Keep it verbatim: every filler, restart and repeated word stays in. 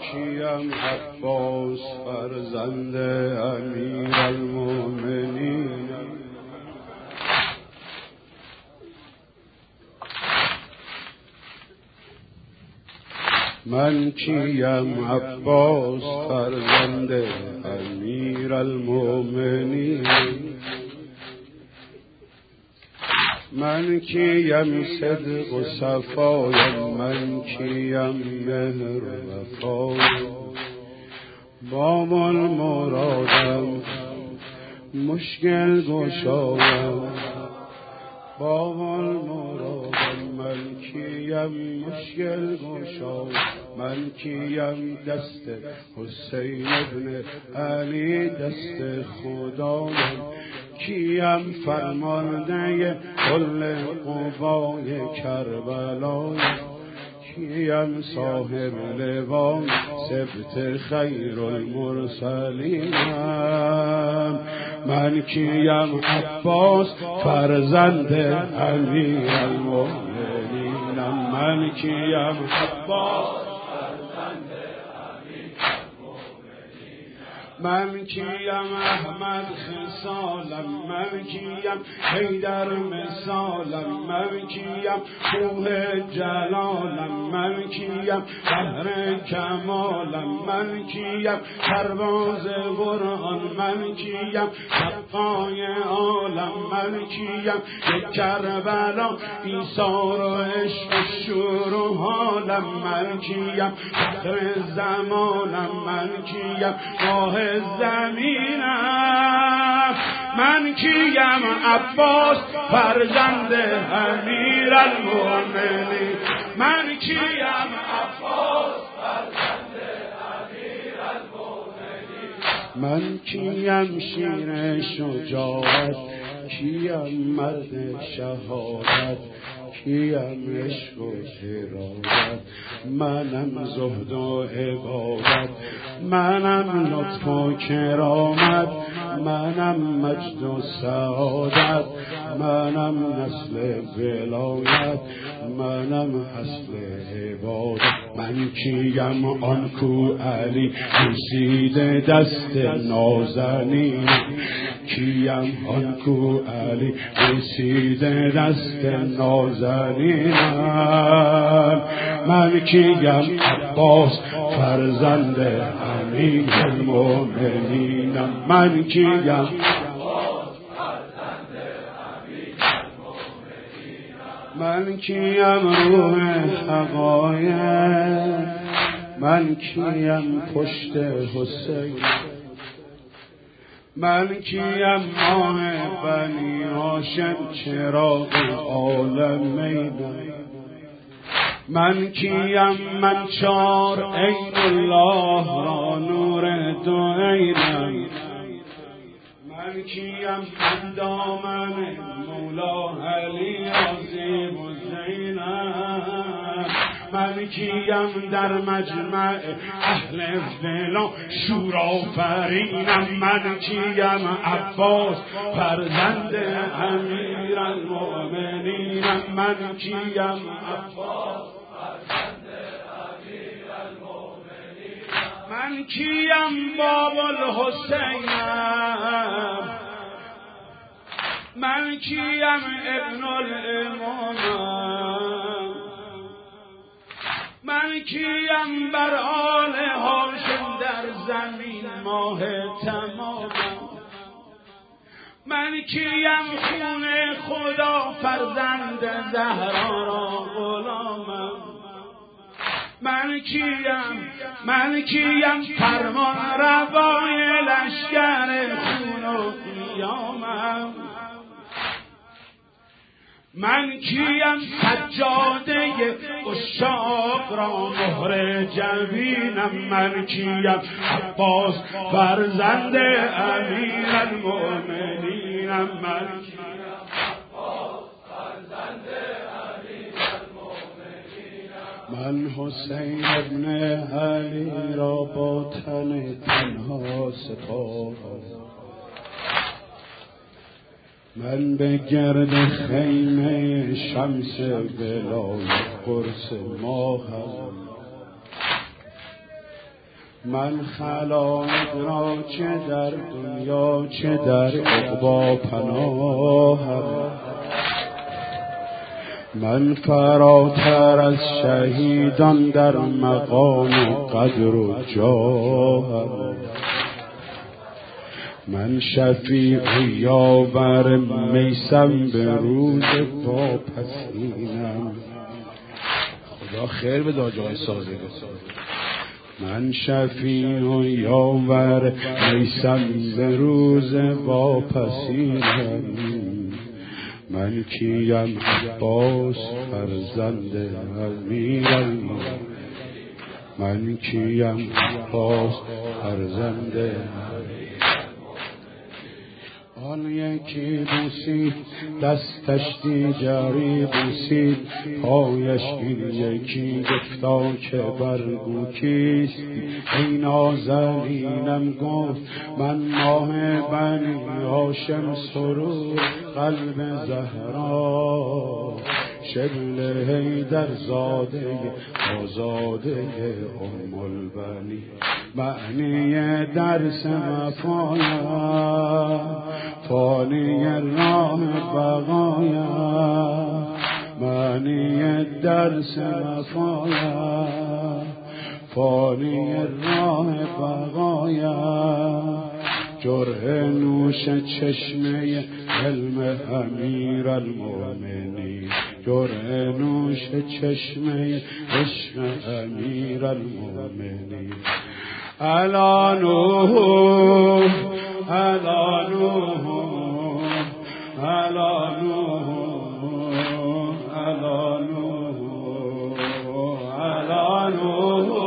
کیم عباس فرزند امیرالمؤمنین. من کیم عباس فرزند امیرالمؤمنین. من کیم صدق و صفایم، من کیم مهر و وفایم. باب المرادم مشکل گشایم، باب المرادم من کیم مشکل گشایم. من کیم دست حسین ابن علی دست خدایم. کیم فرمانده کل قوای کربلایم. کیم صاحب لوای سبت خیر المرسلینم. من کیم عباس فرزند امیرالمؤمنینم. من کیم عباس من کیم احمد خصالم، من کیم حیدر مثالم. من کیم کوه جلالم، من کیم بحر کمالم. من کیم پرواز قرآن، من کیم سقای عالم. من کیم یک کربلا ایثار و عشق و شور و حالم. من کیم فخر زمانم، من کیم ماه زمینم. من کیم عباس فرزند امیرالمؤمنین. من کیم عباس فرزند امیرالمؤمنین. من کیم شیر شجاعت، کیم مرد شهادت. کیم عشق و حرارت، منم زهد و عبادت. منم لطف و کرامت، منم مجد و سعادت. منم نسل ولایت، منم حسن عبادت. من کیم آن کو علی بوسیده دست نازنین. کیم آن کو علی بوسیده دست نازنینم. من کیم عباس فرزند امیرالمؤمنینم. من کیم من کیم روح حقایق، من کیم پشت حسین. من کیم ماه بنی هاشم چراغ عالمین. من کیم من چار عین الله را نور دو عینم. من کیم من دامن مولا علی عظیم الزینم. من کیم در مجمع اهل ولا شورآفرینم. من کیم عباس فرزند امیرالمؤمنینم. من کیم عباس فرزند امیرالمؤمنینم. من کیم باب الحسینم. من کیم ابن الامامم. من کیم بر آل هاشم در زمین ماه تمامم. من کیم خون خدا فرزند زهرا را غلامم. من کیم من کیم فرمان روای لشکر خون و قیامم. من کیم سجاده عشاق را مهر جبینم. من کیم عباس فرزند امیرالمؤمنینم. من کیم عباس فرزند امیرالمؤمنینم. من حسین ابن علی را با تن تنها سپردم. من به گرد خیمه شمس ولایت قرص ماهم. من خلایق را چه در دنیا چه در عقبی پناهم، من فراتر از شهیدان در مقام قدر و جاهم، من شفیع یاور میسم به روز واپسینم. خدا خیر به داجای سازگار. من شفیع یاور میسم به روز واپسینم، من کیم عباس فرزند امیرالمومنین، من کیم عباس فرزند آن یکی بوسید دستش دیگری بوسید پایش، این یکی گفتا که برگو کیست، ای نازنینم گفت من ماه بنی هاشم سرور قلب زهرا، شبل حیدر زاده آزاده ام البنی، معنی درس وفایا فانی راه بقایا، معنی درس وفایا فانی راه بقایا، جرح نوش چشمه علم امیرالمومنین، جرح نوش چشمه عشق امیرالمومنین. الا نوح الا نوح الا نوح الا نوح الا نوح